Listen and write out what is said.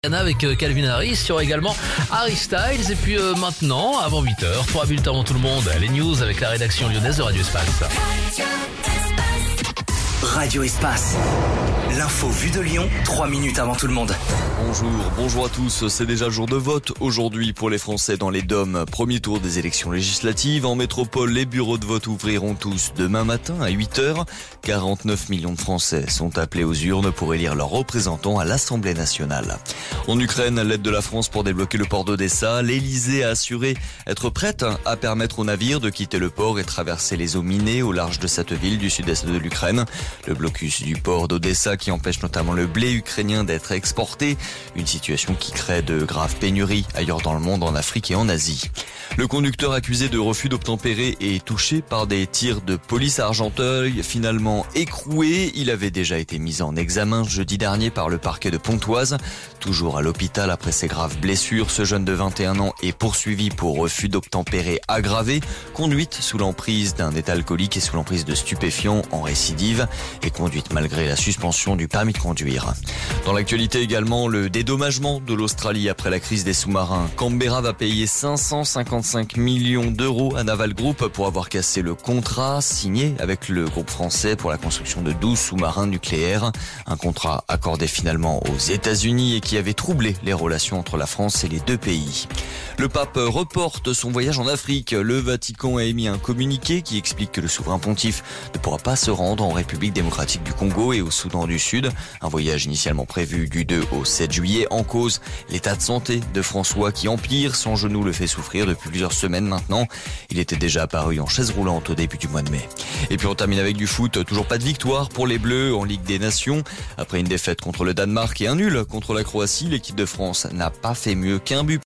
Avec Calvin Harris, il y aura également Harry Styles et puis maintenant, avant 8h, 3 bulletins avant tout le monde, les news avec la rédaction lyonnaise de Radio Espace. Radio Espace, l'info vue de Lyon, 3 minutes avant tout le monde. Bonjour à tous, c'est déjà jour de vote aujourd'hui pour les Français dans les DOM. Premier tour des élections législatives. En métropole, les bureaux de vote ouvriront tous demain matin à 8h. 49 millions de Français sont appelés aux urnes pour élire leurs représentants à l'Assemblée nationale. En Ukraine, l'aide de la France pour débloquer le port d'Odessa. L'Elysée a assuré être prête à permettre aux navires de quitter le port et traverser les eaux minées au large de cette ville du sud-est de l'Ukraine. Le blocus du port d'Odessa qui empêche notamment le blé ukrainien d'être exporté. Une situation qui crée de graves pénuries ailleurs dans le monde, en Afrique et en Asie. Le conducteur accusé de refus d'obtempérer et touché par des tirs de police à Argenteuil, finalement écroué. Il avait déjà été mis en examen jeudi dernier par le parquet de Pontoise. Toujours à l'hôpital après ses graves blessures, ce jeune de 21 ans est poursuivi pour refus d'obtempérer aggravé, conduite sous l'emprise d'un état alcoolique et sous l'emprise de stupéfiants en récidive et conduite malgré la suspension du permis de conduire. Dans l'actualité également, le dédommagement de l'Australie après la crise des sous-marins. Canberra va payer 555 millions d'euros à Naval Group pour avoir cassé le contrat signé avec le groupe français pour la construction de 12 sous-marins nucléaires. Un contrat accordé finalement aux États-Unis et qui avait troublé les relations entre la France et les deux pays. Le pape reporte son voyage en Afrique. Le Vatican a émis un communiqué qui explique que le souverain pontife ne pourra pas se rendre en République démocratique du Congo et au Soudan du Sud. Un voyage initialement prévu du 2 au 7 juillet. En cause, l'état de santé de François qui empire. Son genou le fait souffrir depuis plusieurs semaines maintenant. Il était déjà apparu en chaise roulante au début du mois de mai. Et puis on termine avec du foot. Toujours pas de victoire pour les Bleus en Ligue des Nations. Après une défaite contre le Danemark et un nul contre la Croatie, l'équipe de France n'a pas fait mieux qu'un but.